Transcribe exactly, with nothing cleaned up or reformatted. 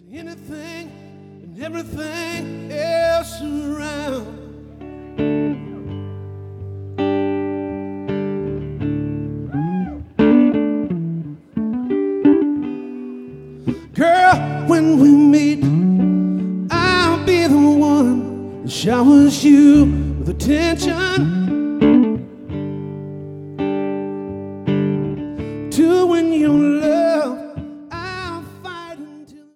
anything and everything else around. Girl, when we meet, I'll be the one that showers you with attention.